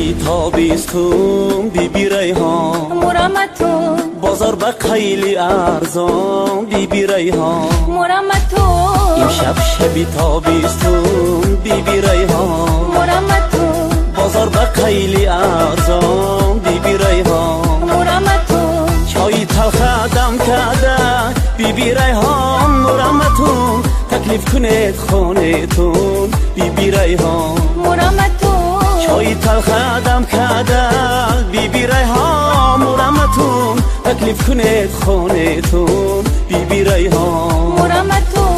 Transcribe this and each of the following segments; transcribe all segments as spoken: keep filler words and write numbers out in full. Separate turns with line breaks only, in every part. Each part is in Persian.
چای تابستون بی بی ریحان
مرمتون
بازار به خیلی ارزان بی بی ریحان
مرمتون
امشب شبی تابستون بی بی ریحان
مرمتون
بازار به خیلی ارزان بی بی ریحان
مرمتون
چای تلخ دم کرده بی بی ریحان مرمتون تکلیف کنید خانتون بی بی ریحان
مرمتون
چای تلخ دم کرده بی بی ریحان مرمتون تکلیف کنید خانتون بی بی ریحان
مرمتون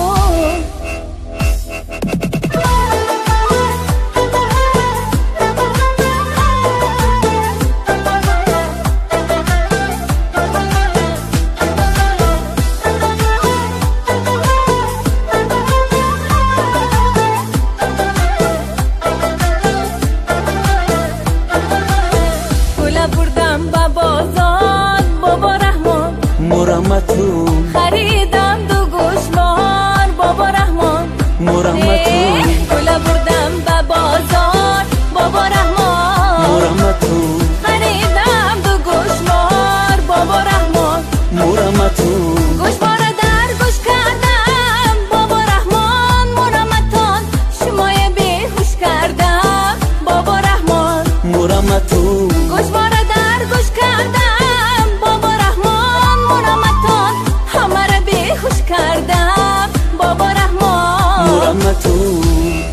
بردم با بازار بابا رحمان
مرمتون
خریدم دو گوشوار بابا رحمان
مرمتون
گل بردم با بازار بابا رحمان
مرمتون
خریدم دو گوشوار بابا رحمان
مرمتون
گوشوار در گوش کردم بابا رحمان مرمتون شمای بیهوش کردم بابا رحمان
مرمتون
گوشوار در گوش کردم بابا رحمان مرمتون همه را بیهوش کردم بابا رحمان
مرمتون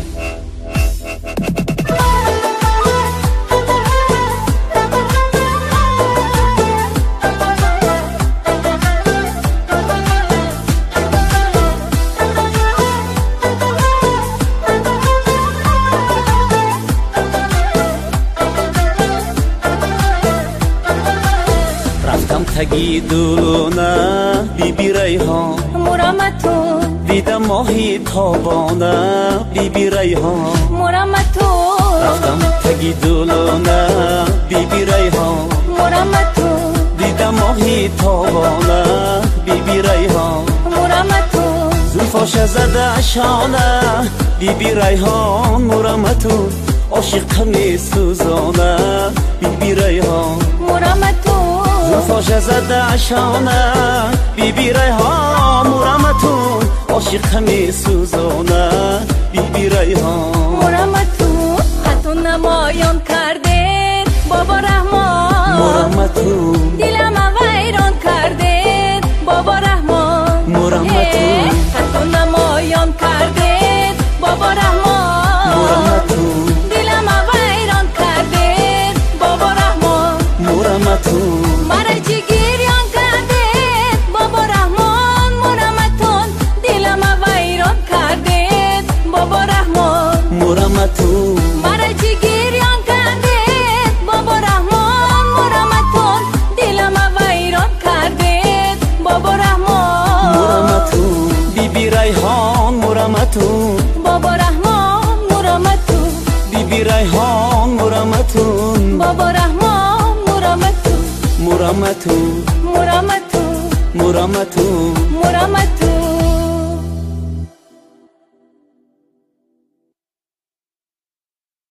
رفتم تگی دلونه بی بی ریحان
مرمتون
دیدم ماهی تابانه بی بی ریحان
مرمتون
رفتم تگی دلونه بی بی ریحان
مرمتون
دیدم ماهی تابانه بی بی ریحان
مرمتون
زلفاش زده شانه بی بی ریحان مرمتون عاشقم سوزانه بی بی ریحان
مرمتون
زلفاش زده شانه بی بی ریحان مرمتون عاشقم سوزانه بی بی ریحان
مرمتون خطون نمایان کرده بابا رحمان
مرمتون
دلم ویران کرده بابا رحمان
مرمتون
خطون نمایان کرده بابا رحمان
مرمتون
دلم ویران کرده بابا رحمان
مرمتون
مرا جگریان کرده بابا رحمان مرمتون دلم ویران کرده بابا رحمان
مرمتون
مرا جگریان کرده بابا رحمان مرمتون دلم ویران کرده بابا رحمان
مرمتون بی بی ریحان مرمتون
بابا رحمان مرمتون
بی بی ریحان مرمتون
بابا رحمان مرمتون
مرمتون
مرمتون
مرمتون
مرمتون